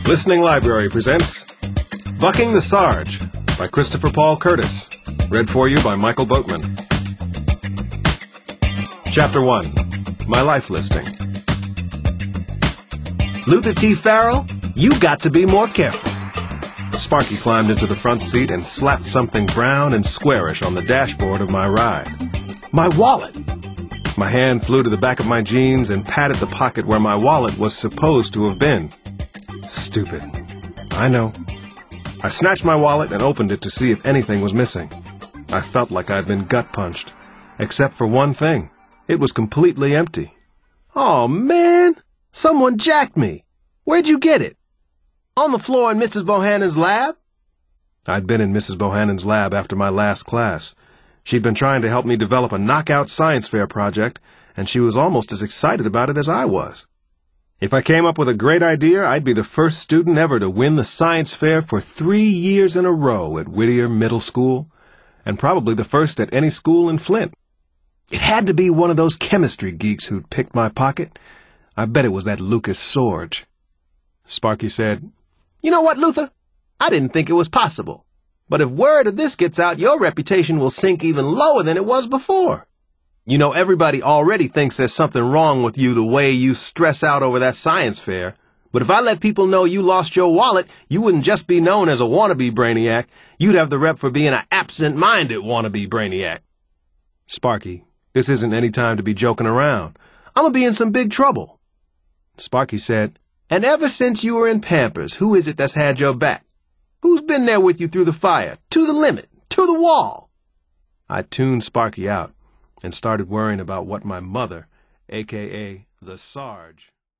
Listening Library presents Bucking the Sarge by Christopher Paul Curtis. Read for you by Michael Boatman. Chapter 1. My Life Listing. Luther T. Farrell, you got to be more careful. Sparky climbed into the front seat and slapped something brown and squarish on the dashboard of my ride. My wallet. My hand flew to the back of my jeans and patted the pocket where my wallet was supposed to have been. Stupid. I know. I snatched my wallet and opened it to see if anything was missing. I felt like I'd been gut-punched. Except for one thing. It was completely empty. Oh, man. Someone jacked me. Where'd you get it? On the floor in Mrs. Bohannon's lab? I'd been in Mrs. Bohannon's lab after my last class. She'd been trying to help me develop a knockout science fair project, and she was almost as excited about it as I was. If I came up with a great idea, I'd be the first student ever to win the science fair for 3 years in a row at Whittier Middle School, and probably the first at any school in Flint. It had to be one of those chemistry geeks who'd picked my pocket. I bet it was that Lucas Sorge. Sparky said, You know what, Luther? I didn't think it was possible. But if word of this gets out, your reputation will sink even lower than it was before. You know, everybody already thinks there's something wrong with you the way you stress out over that science fair. But if I let people know you lost your wallet, you wouldn't just be known as a wannabe brainiac. You'd have the rep for being an absent-minded wannabe brainiac. Sparky, this isn't any time to be joking around. I'm gonna be in some big trouble. Sparky said, And ever since you were in Pampers, who is it that's had your back? Who's been there with you through the fire, to the limit, to the wall? I tuned Sparky out and started worrying about what my mother, a.k.a. the Sarge,